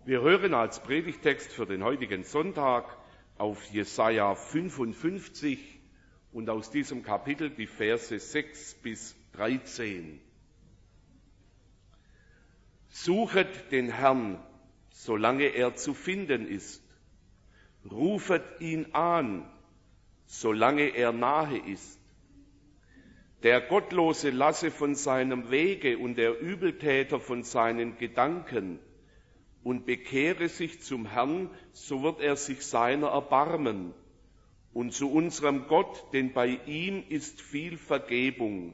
Wir hören als Predigtext für den heutigen Sonntag auf Jesaja 55 und aus diesem Kapitel die Verse 6 bis 13. Suchet den Herrn, solange er zu finden ist. Rufet ihn an, solange er nahe ist. Der Gottlose lasse von seinem Wege und der Übeltäter von seinen Gedanken und bekehre sich zum Herrn, so wird er sich seiner erbarmen. Und zu unserem Gott, denn bei ihm ist viel Vergebung.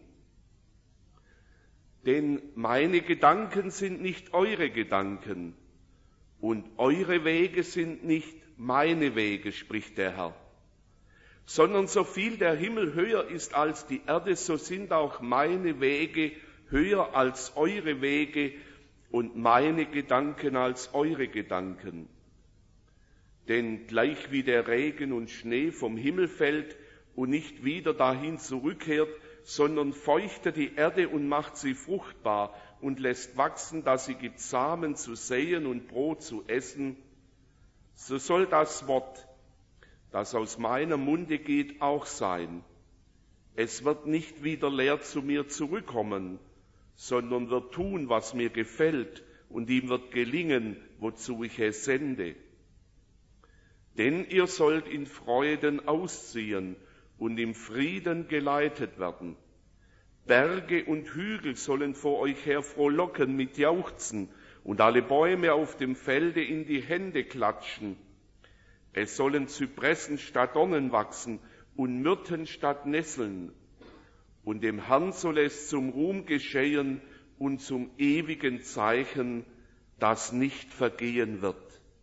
Denn meine Gedanken sind nicht eure Gedanken und eure Wege sind nicht meine Wege, spricht der Herr. Sondern so viel der Himmel höher ist als die Erde, so sind auch meine Wege höher als eure Wege und meine Gedanken als eure Gedanken. Denn gleich wie der Regen und Schnee vom Himmel fällt und nicht wieder dahin zurückkehrt, sondern feuchtet die Erde und macht sie fruchtbar und lässt wachsen, dass sie gibt Samen zu säen und Brot zu essen, so soll das Wort, das aus meinem Munde geht, auch sein. Es wird nicht wieder leer zu mir zurückkommen, sondern wird tun, was mir gefällt, und ihm wird gelingen, wozu ich es sende. Denn ihr sollt in Freuden ausziehen und im Frieden geleitet werden. Berge und Hügel sollen vor euch her frohlocken mit Jauchzen und alle Bäume auf dem Felde in die Hände klatschen. Es sollen Zypressen statt Dornen wachsen und Myrten statt Nesseln. Und dem Herrn soll es zum Ruhm geschehen und zum ewigen Zeichen, das nicht vergehen wird.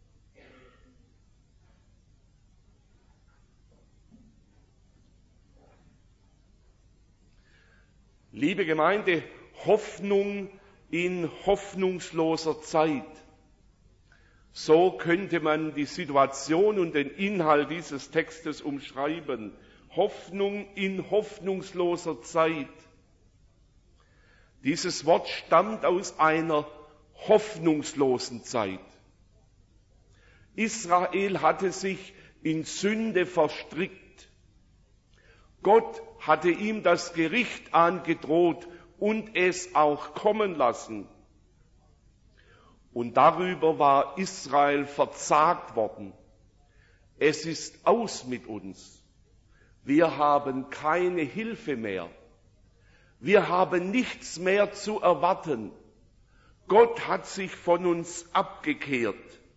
Liebe Gemeinde, Hoffnung in hoffnungsloser Zeit. So könnte man die Situation und den Inhalt dieses Textes umschreiben. Hoffnung in hoffnungsloser Zeit. Dieses Wort stammt aus einer hoffnungslosen Zeit. Israel hatte sich in Sünde verstrickt. Gott hatte ihm das Gericht angedroht und es auch kommen lassen. Und darüber war Israel verzagt worden. Es ist aus mit uns. Wir haben keine Hilfe mehr. Wir haben nichts mehr zu erwarten. Gott hat sich von uns abgekehrt.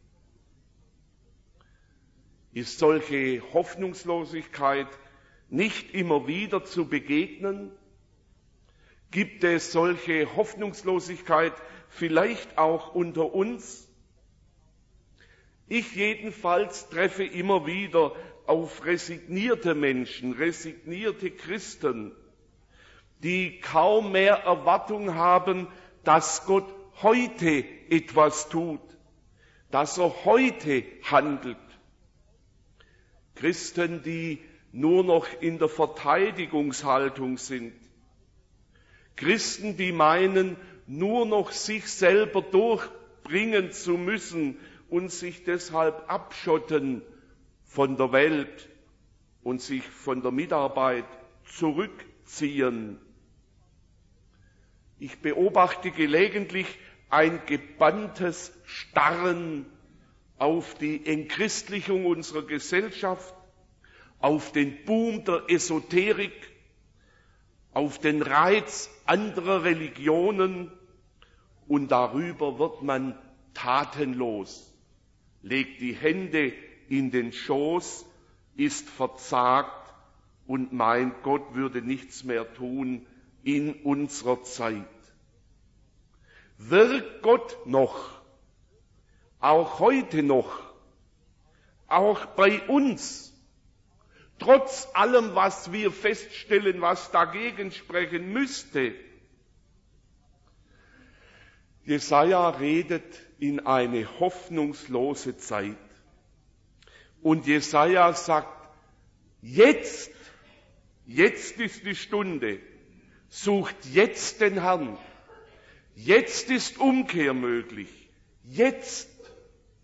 Ist solche Hoffnungslosigkeit nicht immer wieder zu begegnen? Gibt es solche Hoffnungslosigkeit vielleicht auch unter uns? Ich jedenfalls treffe immer wieder auf resignierte Menschen, resignierte Christen, die kaum mehr Erwartung haben, dass Gott heute etwas tut, dass er heute handelt. Christen, die nur noch in der Verteidigungshaltung sind. Christen, die meinen, nur noch sich selber durchbringen zu müssen und sich deshalb abschotten von der Welt und sich von der Mitarbeit zurückziehen. Ich beobachte gelegentlich ein gebanntes Starren auf die Entchristlichung unserer Gesellschaft, auf den Boom der Esoterik, auf den Reiz anderer Religionen, und darüber wird man tatenlos, legt die Hände in den Schoß, ist verzagt und meint, Gott würde nichts mehr tun in unserer Zeit. Wirkt Gott noch, auch heute noch, auch bei uns, trotz allem, was wir feststellen, was dagegen sprechen müsste? Jesaja redet in eine hoffnungslose Zeit. Und Jesaja sagt, jetzt ist die Stunde, sucht jetzt den Herrn. Jetzt ist Umkehr möglich. Jetzt.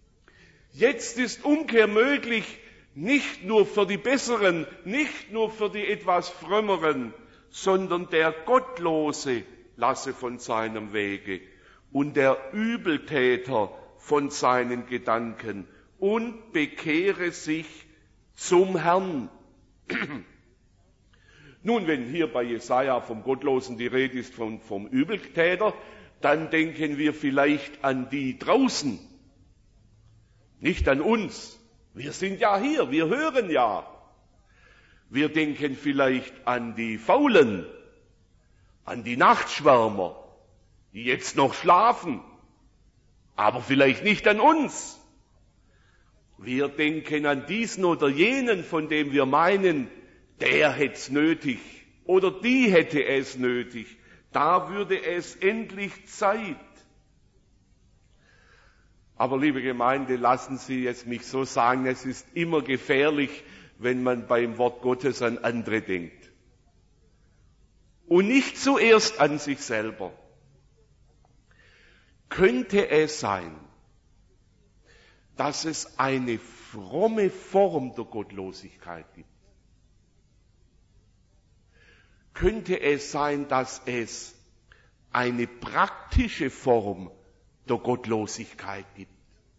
Jetzt ist Umkehr möglich, nicht nur für die Besseren, nicht nur für die etwas Frömmeren, sondern der Gottlose lasse von seinem Wege und der Übeltäter von seinen Gedanken und bekehre sich zum Herrn. Nun, wenn hier bei Jesaja vom Gottlosen die Rede ist, vom Übeltäter, dann denken wir vielleicht an die draußen, nicht an uns. Wir sind ja hier, wir hören ja. Wir denken vielleicht an die Faulen, an die Nachtschwärmer, die jetzt noch schlafen, aber vielleicht nicht an uns. Wir denken an diesen oder jenen, von dem wir meinen, der hätte es nötig oder die hätte es nötig. Da würde es endlich Zeit. Aber liebe Gemeinde, lassen Sie es mich so sagen, es ist immer gefährlich, wenn man beim Wort Gottes an andere denkt. Und nicht zuerst an sich selber. Könnte es sein, dass es eine fromme Form der Gottlosigkeit gibt? Könnte es sein, dass es eine praktische Form der Gottlosigkeit gibt,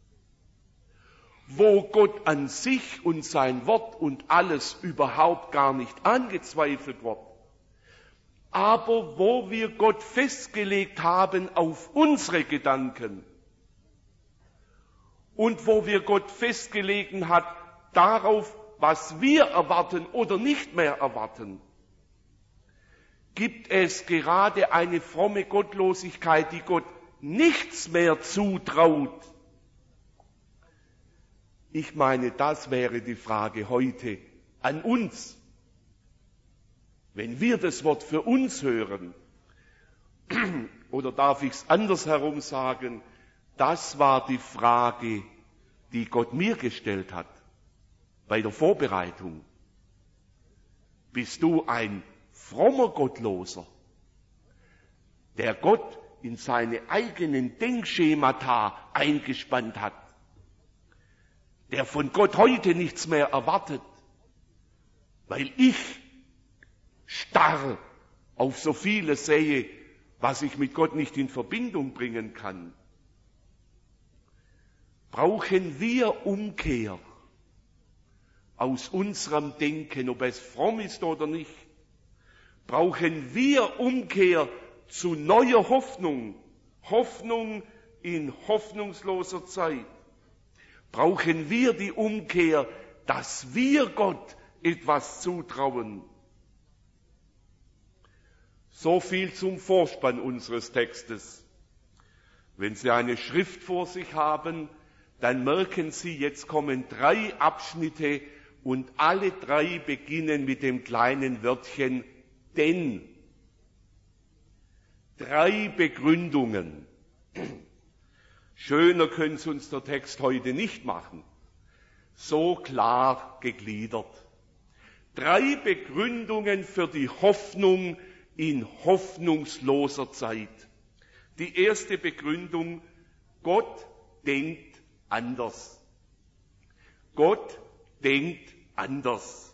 wo Gott an sich und sein Wort und alles überhaupt gar nicht angezweifelt wird, aber wo wir Gott festgelegt haben auf unsere Gedanken und wo wir Gott festgelegt hat darauf, was wir erwarten oder nicht mehr erwarten, gibt es gerade eine fromme Gottlosigkeit, die Gott nichts mehr zutraut. Ich meine, das wäre die Frage heute an uns. Wenn wir das Wort für uns hören, oder darf ich es andersherum sagen, das war die Frage, die Gott mir gestellt hat bei der Vorbereitung. Bist du ein frommer Gottloser, der Gott in seine eigenen Denkschemata eingespannt hat, der von Gott heute nichts mehr erwartet, weil ich starr auf so vieles sehe, was ich mit Gott nicht in Verbindung bringen kann? Brauchen wir Umkehr aus unserem Denken, ob es fromm ist oder nicht? Brauchen wir Umkehr zu neuer Hoffnung, Hoffnung in hoffnungsloser Zeit? Brauchen wir die Umkehr, dass wir Gott etwas zutrauen? So viel zum Vorspann unseres Textes. Wenn Sie eine Schrift vor sich haben, dann merken Sie, jetzt kommen 3 Abschnitte und alle 3 beginnen mit dem kleinen Wörtchen denn. 3 Begründungen. Schöner könnte uns der Text heute nicht machen. So klar gegliedert. 3 Begründungen für die Hoffnung in hoffnungsloser Zeit. Die erste Begründung: Gott denkt anders. Gott denkt anders.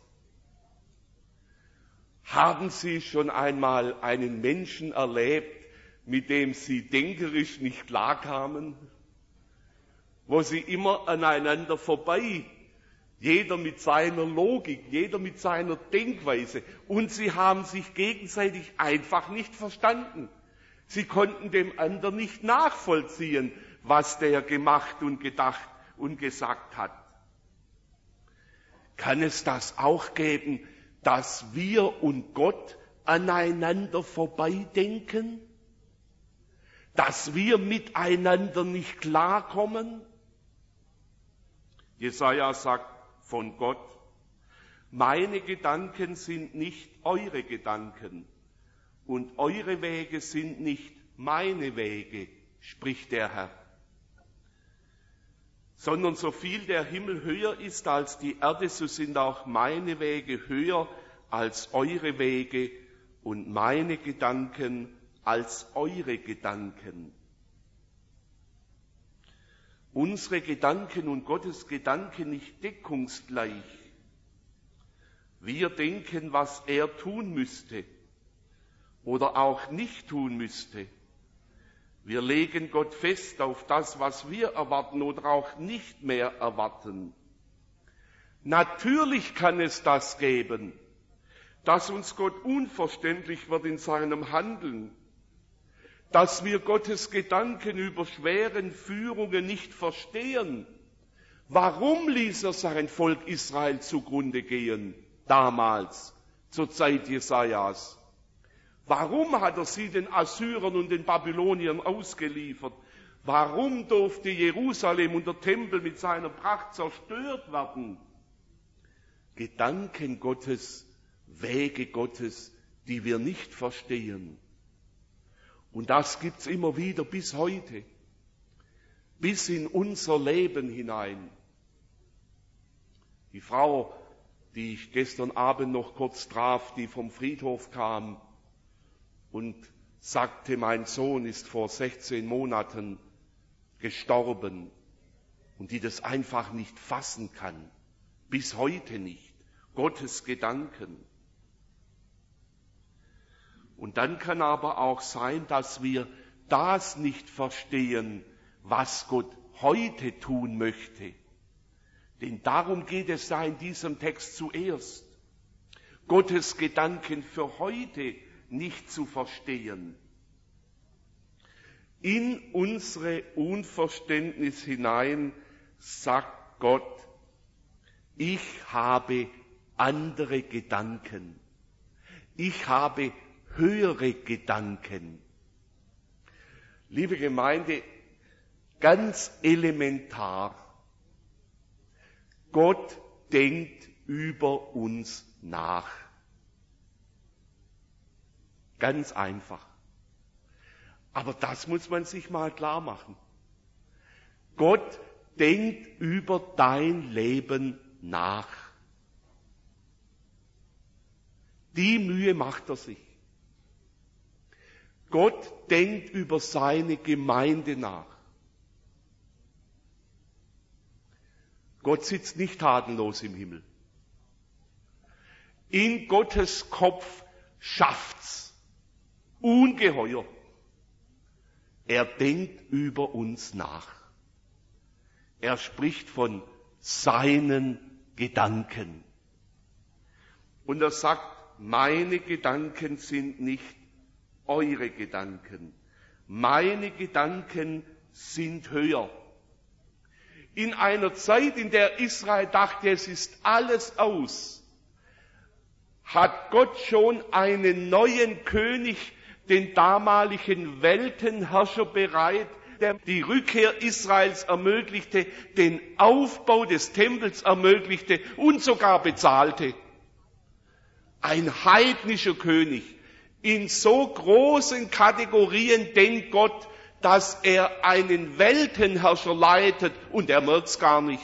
Haben Sie schon einmal einen Menschen erlebt, mit dem Sie denkerisch nicht klarkamen? Wo Sie immer aneinander vorbei, jeder mit seiner Logik, jeder mit seiner Denkweise, und Sie haben sich gegenseitig einfach nicht verstanden. Sie konnten dem anderen nicht nachvollziehen, was der gemacht und gedacht und gesagt hat. Kann es das auch geben, dass wir und Gott aneinander vorbeidenken? Dass wir miteinander nicht klarkommen? Jesaja sagt von Gott: Meine Gedanken sind nicht eure Gedanken und eure Wege sind nicht meine Wege, spricht der Herr. Sondern so viel der Himmel höher ist als die Erde, so sind auch meine Wege höher als eure Wege und meine Gedanken als eure Gedanken. unsere Gedanken und Gottes Gedanken nicht deckungsgleich. Wir denken, was er tun müsste oder auch nicht tun müsste. Wir legen Gott fest auf das, was wir erwarten oder auch nicht mehr erwarten. Natürlich kann es das geben, dass uns Gott unverständlich wird in seinem Handeln, dass wir Gottes Gedanken über schweren Führungen nicht verstehen. Warum ließ er sein Volk Israel zugrunde gehen, damals, zur Zeit Jesajas? Warum hat er sie den Assyrern und den Babyloniern ausgeliefert? Warum durfte Jerusalem und der Tempel mit seiner Pracht zerstört werden? Gedanken Gottes, Wege Gottes, die wir nicht verstehen. Und das gibt's immer wieder bis heute, bis in unser Leben hinein. Die Frau, die ich gestern Abend noch kurz traf, die vom Friedhof kam und sagte, mein Sohn ist vor 16 Monaten gestorben, und die das einfach nicht fassen kann, bis heute nicht, Gottes Gedanken. Und dann kann aber auch sein, dass wir das nicht verstehen, was Gott heute tun möchte. Denn darum geht es da in diesem Text zuerst. Gottes Gedanken für heute nicht zu verstehen. In unsere Unverständnis hinein sagt Gott, ich habe andere Gedanken. Ich habe höhere Gedanken. Liebe Gemeinde, ganz elementar. Gott denkt über uns nach. Ganz einfach. Aber das muss man sich mal klar machen. Gott denkt über dein Leben nach. Die Mühe macht er sich. Gott denkt über seine Gemeinde nach. Gott sitzt nicht tatenlos im Himmel. In Gottes Kopf schafft's ungeheuer. Er denkt über uns nach. Er spricht von seinen Gedanken. Und er sagt, meine Gedanken sind nicht eure Gedanken. Meine Gedanken sind höher. In einer Zeit, in der Israel dachte, es ist alles aus, hat Gott schon einen neuen König, den damaligen Weltenherrscher bereit, der die Rückkehr Israels ermöglichte, den Aufbau des Tempels ermöglichte und sogar bezahlte. Ein heidnischer König. In so großen Kategorien denkt Gott, dass er einen Weltenherrscher leitet und er merkt's gar nicht.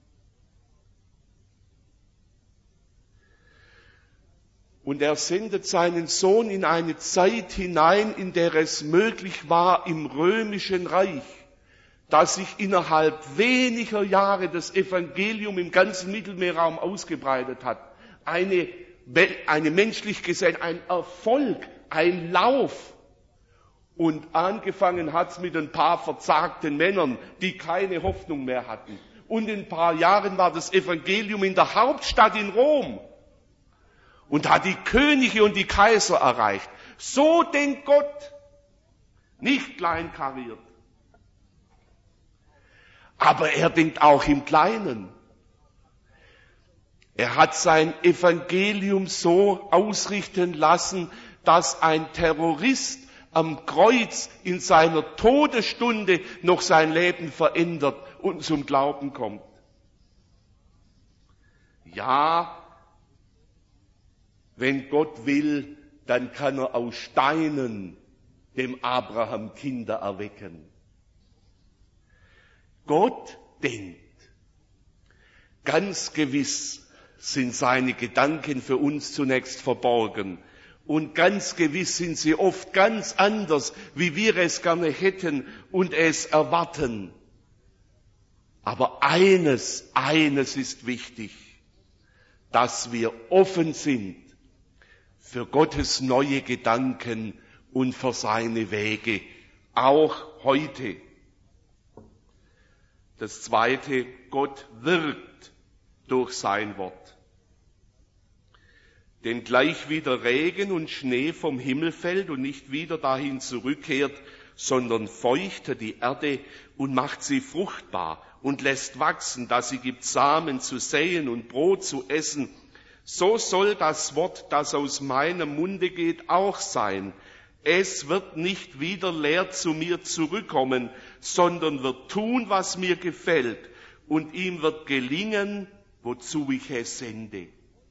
Und er sendet seinen Sohn in eine Zeit hinein, in der es möglich war, im römischen Reich, dass sich innerhalb weniger Jahre das Evangelium im ganzen Mittelmeerraum ausgebreitet hat. Eine menschlich gesehen, ein Erfolg, ein Lauf. Und angefangen hat's mit ein paar verzagten Männern, die keine Hoffnung mehr hatten. Und in ein paar Jahren war das Evangelium in der Hauptstadt in Rom und hat die Könige und die Kaiser erreicht. So denkt Gott, nicht kleinkariert. Aber er denkt auch im Kleinen. Er hat sein Evangelium so ausrichten lassen, dass ein Terrorist am Kreuz in seiner Todesstunde noch sein Leben verändert und zum Glauben kommt. Ja, wenn Gott will, dann kann er aus Steinen dem Abraham Kinder erwecken. Gott denkt. Ganz gewiss sind seine Gedanken für uns zunächst verborgen. Und ganz gewiss sind sie oft ganz anders, wie wir es gerne hätten und es erwarten. Aber eines ist wichtig, dass wir offen sind für Gottes neue Gedanken und für seine Wege, auch heute. Das Zweite, Gott wirkt durch sein Wort. Denn gleich wie der Regen und Schnee vom Himmel fällt und nicht wieder dahin zurückkehrt, sondern feuchtet die Erde und macht sie fruchtbar und lässt wachsen, dass sie gibt Samen zu säen und Brot zu essen, so soll das Wort, das aus meinem Munde geht, auch sein. Es wird nicht wieder leer zu mir zurückkommen, sondern wird tun, was mir gefällt, und ihm wird gelingen, wozu ich es sende.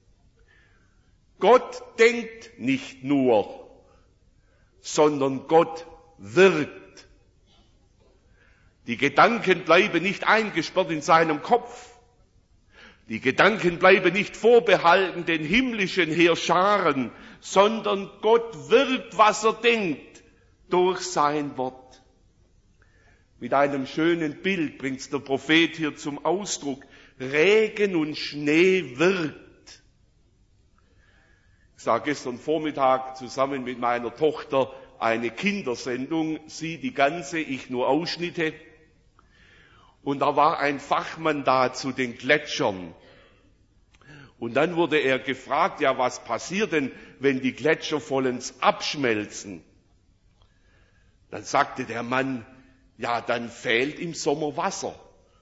Gott denkt nicht nur, sondern Gott wirkt. Die Gedanken bleiben nicht eingesperrt in seinem Kopf. Die Gedanken bleiben nicht vorbehalten den himmlischen Heerscharen, sondern Gott wirkt, was er denkt, durch sein Wort. Mit einem schönen Bild bringt es der Prophet hier zum Ausdruck. Regen und Schnee wirkt. Ich sah gestern Vormittag zusammen mit meiner Tochter eine Kindersendung, sie die ganze, ich nur Ausschnitte. Und da war ein Fachmann da zu den Gletschern. Und dann wurde er gefragt, ja, was passiert denn, wenn die Gletscher vollends abschmelzen? Dann sagte der Mann, ja, dann fehlt im Sommer Wasser.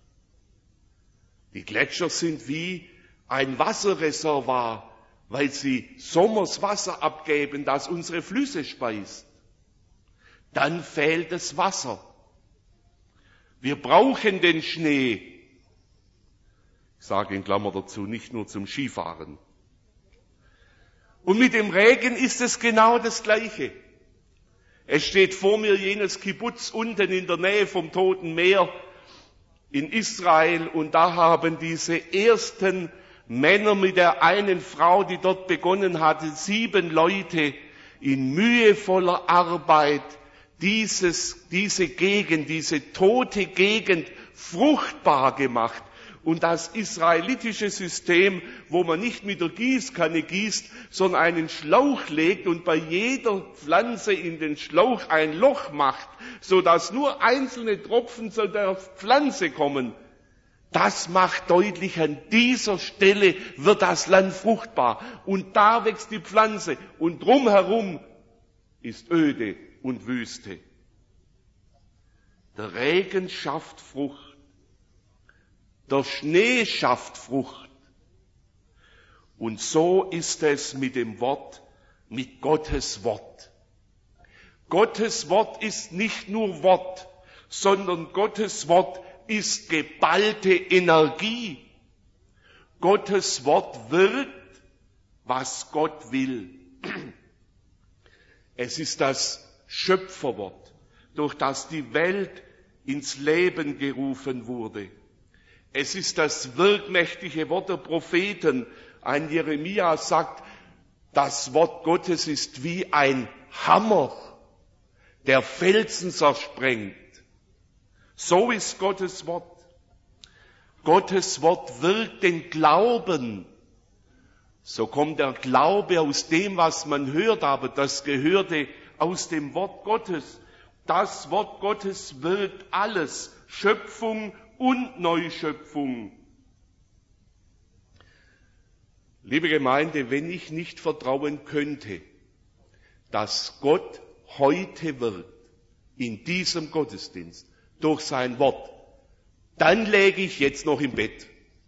Die Gletscher sind wie ein Wasserreservoir, weil sie sommers Wasser abgeben, das unsere Flüsse speist. Dann fehlt das Wasser. Wir brauchen den Schnee. Ich sage in Klammer dazu, nicht nur zum Skifahren. Und mit dem Regen ist es genau das Gleiche. Es steht vor mir jenes Kibbutz unten in der Nähe vom Toten Meer in Israel, und da haben diese ersten Männer mit der einen Frau, die dort begonnen hatte, 7 Leute in mühevoller Arbeit diese Gegend, diese tote Gegend fruchtbar gemacht. Und das israelitische System, wo man nicht mit der Gießkanne gießt, sondern einen Schlauch legt und bei jeder Pflanze in den Schlauch ein Loch macht, sodass nur einzelne Tropfen zu der Pflanze kommen, das macht deutlich, an dieser Stelle wird das Land fruchtbar. Und da wächst die Pflanze und drumherum ist Öde und Wüste. Der Regen schafft Frucht. Der Schnee schafft Frucht. Und so ist es mit dem Wort, mit Gottes Wort. Gottes Wort ist nicht nur Wort, sondern Gottes Wort ist geballte Energie. Gottes Wort wirkt, was Gott will. Es ist das Schöpferwort, durch das die Welt ins Leben gerufen wurde. Es ist das wirkmächtige Wort der Propheten. Ein Jeremia sagt, das Wort Gottes ist wie ein Hammer, der Felsen zersprengt. So ist Gottes Wort. Gottes Wort wirkt den Glauben. So kommt der Glaube aus dem, was man hört, aber das Gehörte aus dem Wort Gottes. Das Wort Gottes wirkt alles, Schöpfung und Neuschöpfung. Liebe Gemeinde, wenn ich nicht vertrauen könnte, dass Gott heute wirkt, in diesem Gottesdienst, durch sein Wort, dann läge ich jetzt noch im Bett.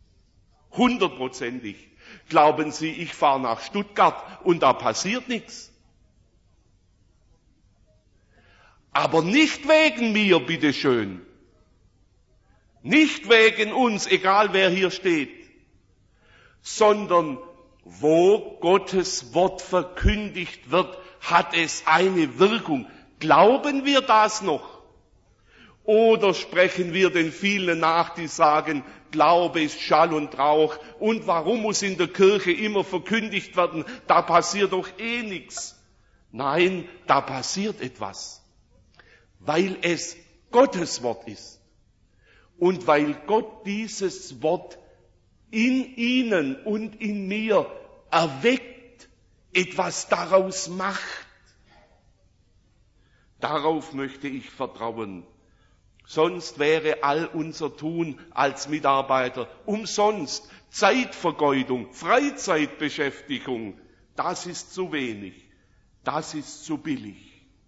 100%. Glauben Sie, ich fahre nach Stuttgart und da passiert nichts? Aber nicht wegen mir, bitteschön. Nicht wegen uns, egal wer hier steht, sondern wo Gottes Wort verkündigt wird, hat es eine Wirkung. Glauben wir das noch? Oder sprechen wir den vielen nach, die sagen, Glaube ist Schall und Rauch, und warum muss in der Kirche immer verkündigt werden, da passiert doch eh nichts. Nein, da passiert etwas, weil es Gottes Wort ist. und weil Gott dieses Wort in ihnen und in mir erweckt, etwas daraus macht. Darauf möchte ich vertrauen. Sonst wäre all unser Tun als Mitarbeiter umsonst. Zeitvergeudung, Freizeitbeschäftigung, das ist zu wenig, das ist zu billig.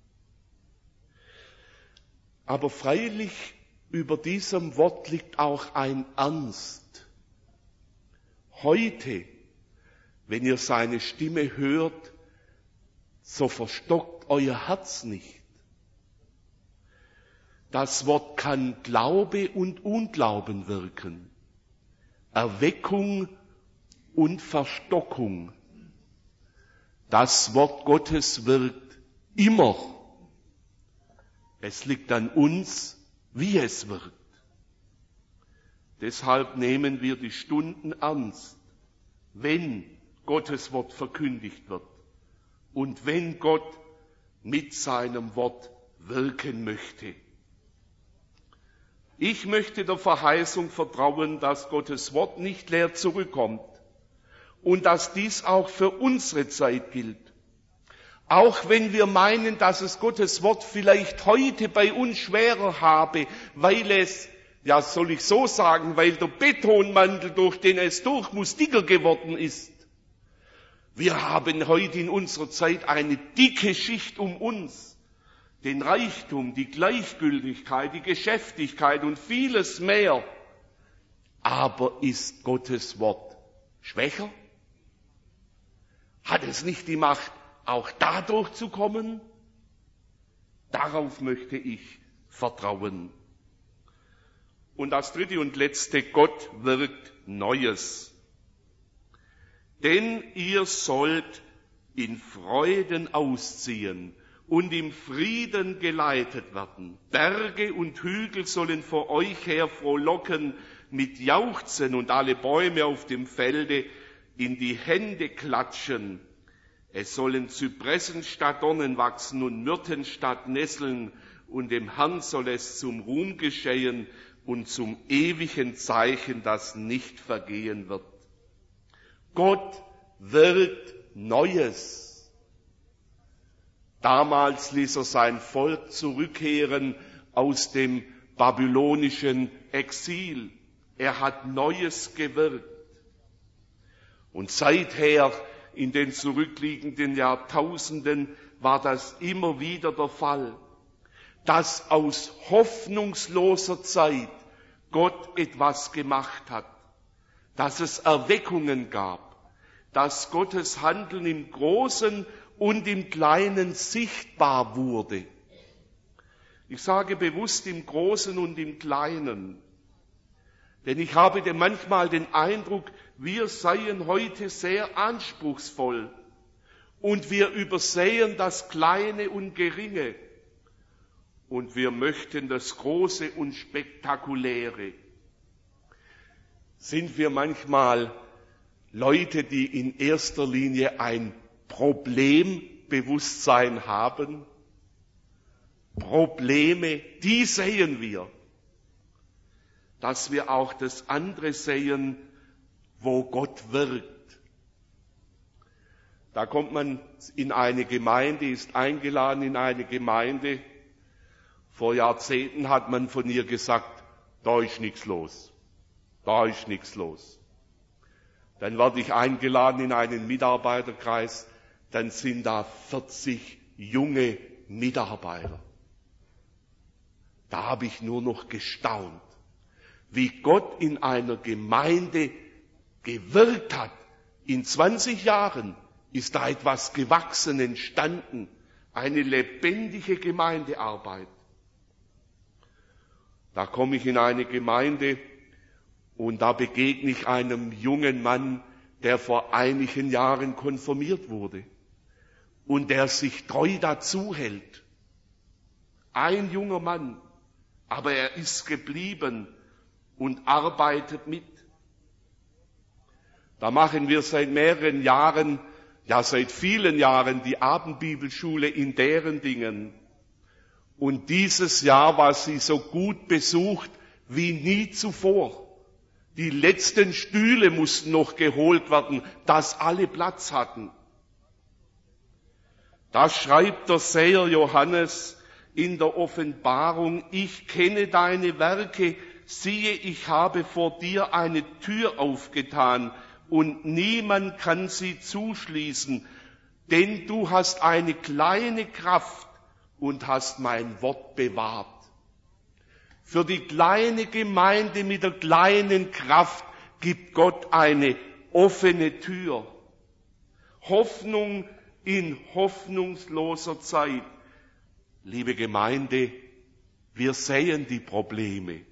Aber freilich über diesem Wort liegt auch ein Ernst. Heute, wenn ihr seine Stimme hört, so verstockt euer Herz nicht. Das Wort kann Glaube und Unglauben wirken, Erweckung und Verstockung. Das Wort Gottes wirkt immer. Es liegt an uns, wie es wirkt. Deshalb nehmen wir die Stunden ernst, wenn Gottes Wort verkündigt wird und wenn Gott mit seinem Wort wirken möchte. Ich möchte der Verheißung vertrauen, dass Gottes Wort nicht leer zurückkommt und dass dies auch für unsere Zeit gilt. Auch wenn wir meinen, dass es Gottes Wort vielleicht heute bei uns schwerer habe, weil es, ja soll ich so sagen, weil der Betonmantel, durch den es durch muss, dicker geworden ist. Wir haben heute in unserer Zeit eine dicke Schicht um uns. Den Reichtum, die Gleichgültigkeit, die Geschäftigkeit und vieles mehr. Aber ist Gottes Wort schwächer? Hat es nicht die Macht, auch dadurch zu kommen? Darauf möchte ich vertrauen. Und das dritte und letzte, Gott wirkt Neues. Denn ihr sollt in Freuden ausziehen und im Frieden geleitet werden. Berge und Hügel sollen vor euch her frohlocken mit Jauchzen und alle Bäume auf dem Felde in die Hände klatschen. Es sollen Zypressen statt Dornen wachsen und Myrten statt Nesseln, und dem Herrn soll es zum Ruhm geschehen und zum ewigen Zeichen, das nicht vergehen wird. Gott wirkt Neues. Damals ließ er sein Volk zurückkehren aus dem babylonischen Exil. Er hat Neues gewirkt. Und seither, in den zurückliegenden Jahrtausenden, war das immer wieder der Fall, dass aus hoffnungsloser Zeit Gott etwas gemacht hat, dass es Erweckungen gab, dass Gottes Handeln im Großen und im Kleinen sichtbar wurde. Ich sage bewusst im Großen und im Kleinen, denn ich habe manchmal den Eindruck, wir seien heute sehr anspruchsvoll und wir übersehen das Kleine und Geringe und wir möchten das Große und Spektakuläre. Sind wir manchmal Leute, die in erster Linie ein Problembewusstsein haben? Probleme, die sehen wir. Dass wir auch das andere sehen, wo Gott wirkt. Da kommt man in eine Gemeinde, ist eingeladen in eine Gemeinde. Vor Jahrzehnten hat man von ihr gesagt, da ist nichts los. Da ist nichts los. Dann werde ich eingeladen in einen Mitarbeiterkreis, dann sind da 40 junge Mitarbeiter. Da habe ich nur noch gestaunt, wie Gott in einer Gemeinde gewirkt hat. In 20 Jahren ist da etwas gewachsen, entstanden, eine lebendige Gemeindearbeit. Da komme ich in eine Gemeinde und da begegne ich einem jungen Mann, der vor einigen Jahren konfirmiert wurde und der sich treu dazu hält. Ein junger Mann, aber er ist geblieben und arbeitet mit. Da machen wir seit mehreren Jahren, ja seit vielen Jahren die Abendbibelschule in deren Dingen. Und dieses Jahr war sie so gut besucht wie nie zuvor. Die letzten Stühle mussten noch geholt werden, dass alle Platz hatten. Da schreibt der Seher Johannes in der Offenbarung: Ich kenne deine Werke, siehe, ich habe vor dir eine Tür aufgetan und niemand kann sie zuschließen, denn du hast eine kleine Kraft und hast mein Wort bewahrt. Für die kleine Gemeinde mit der kleinen Kraft gibt Gott eine offene Tür. Hoffnung in hoffnungsloser Zeit. Liebe Gemeinde, wir sehen die Probleme.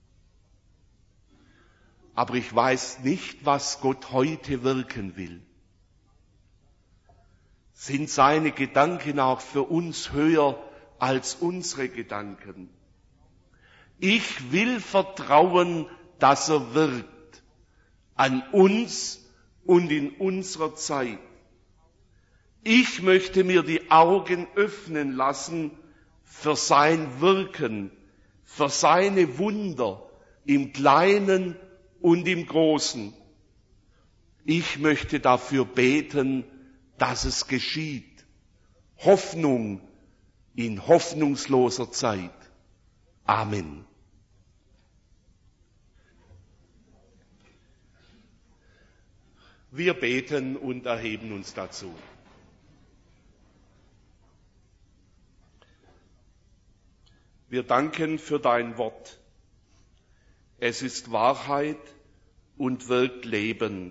Aber ich weiß nicht, was Gott heute wirken will. Sind seine Gedanken auch für uns höher als unsere Gedanken? Ich will vertrauen, dass er wirkt an uns und in unserer Zeit. Ich möchte mir die Augen öffnen lassen für sein Wirken, für seine Wunder im Kleinen und im Großen. Ich möchte dafür beten, dass es geschieht. Hoffnung in hoffnungsloser Zeit. Amen. Wir beten und erheben uns dazu. Wir danken für dein Wort. Es ist Wahrheit und wirkt Leben.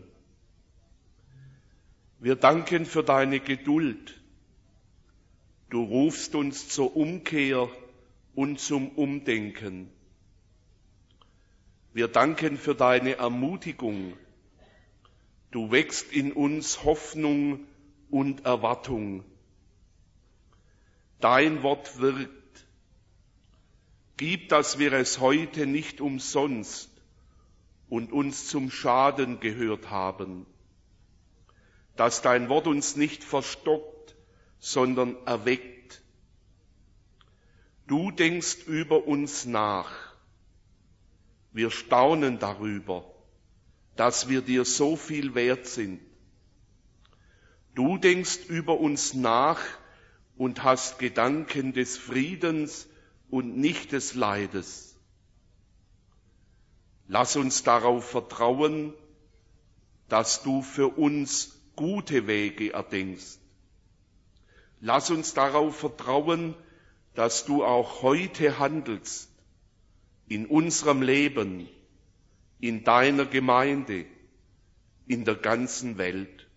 Wir danken für deine Geduld. Du rufst uns zur Umkehr und zum Umdenken. Wir danken für deine Ermutigung. Du wächst in uns Hoffnung und Erwartung. Dein Wort wirkt. Gib, dass wir es heute nicht umsonst und uns zum Schaden gehört haben. Dass dein Wort uns nicht verstockt, sondern erweckt. Du denkst über uns nach. Wir staunen darüber, dass wir dir so viel wert sind. Du denkst über uns nach und hast Gedanken des Friedens und nicht des Leides. Lass uns darauf vertrauen, dass du für uns gute Wege erdenkst. Lass uns darauf vertrauen, dass du auch heute handelst, in unserem Leben, in deiner Gemeinde, in der ganzen Welt.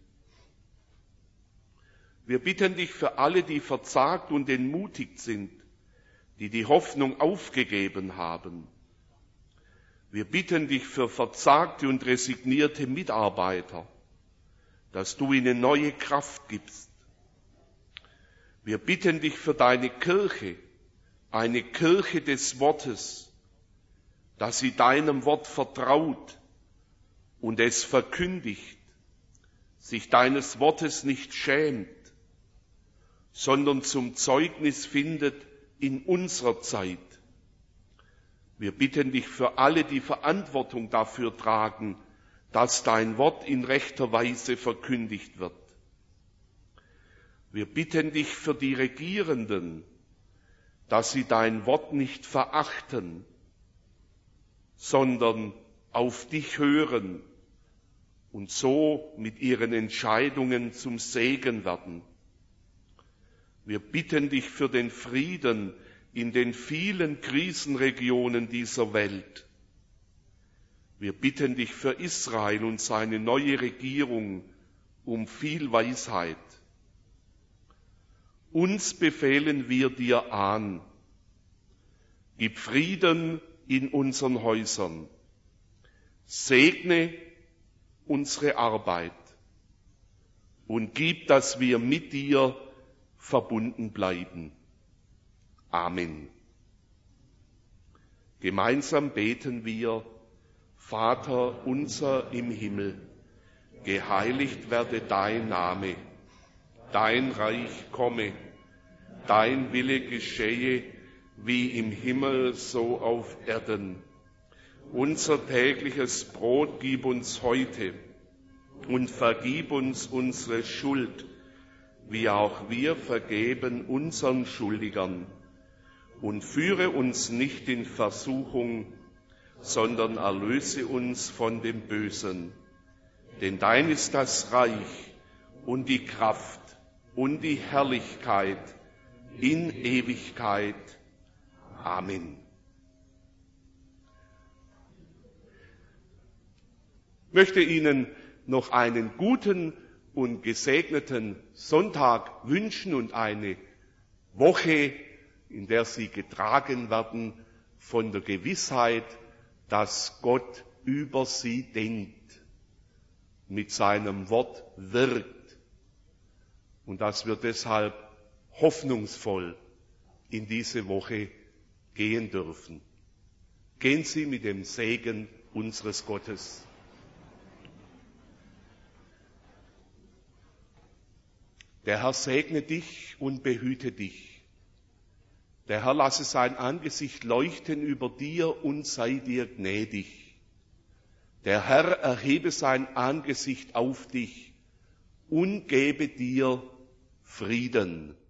Wir bitten dich für alle, die verzagt und entmutigt sind, die die Hoffnung aufgegeben haben. Wir bitten dich für verzagte und resignierte Mitarbeiter, dass du ihnen neue Kraft gibst. Wir bitten dich für deine Kirche, eine Kirche des Wortes, dass sie deinem Wort vertraut und es verkündigt, sich deines Wortes nicht schämt, sondern zum Zeugnis findet in unserer Zeit. Wir bitten dich für alle, die Verantwortung dafür tragen, dass dein Wort in rechter Weise verkündigt wird. Wir bitten dich für die Regierenden, dass sie dein Wort nicht verachten, sondern auf dich hören und so mit ihren Entscheidungen zum Segen werden. Wir bitten dich für den Frieden in den vielen Krisenregionen dieser Welt. Wir bitten dich für Israel und seine neue Regierung um viel Weisheit. Uns befehlen wir dir an. Gib Frieden in unseren Häusern. Segne unsere Arbeit und gib, dass wir mit dir verbunden bleiben. Amen. Gemeinsam beten wir: Vater unser im Himmel, geheiligt werde dein Name, dein Reich komme, dein Wille geschehe, wie im Himmel so auf Erden. Unser tägliches Brot gib uns heute und vergib uns unsere Schuld, wie auch wir vergeben unseren Schuldigern. Und führe uns nicht in Versuchung, sondern erlöse uns von dem Bösen. Denn dein ist das Reich und die Kraft und die Herrlichkeit in Ewigkeit. Amen. Ich möchte Ihnen noch einen guten und gesegneten Sonntag wünschen und eine Woche, in der Sie getragen werden von der Gewissheit, dass Gott über Sie denkt, mit seinem Wort wirkt und dass wir deshalb hoffnungsvoll in diese Woche gehen dürfen. Gehen Sie mit dem Segen unseres Gottes. Der Herr segne dich und behüte dich. Der Herr lasse sein Angesicht leuchten über dir und sei dir gnädig. Der Herr erhebe sein Angesicht auf dich und gebe dir Frieden.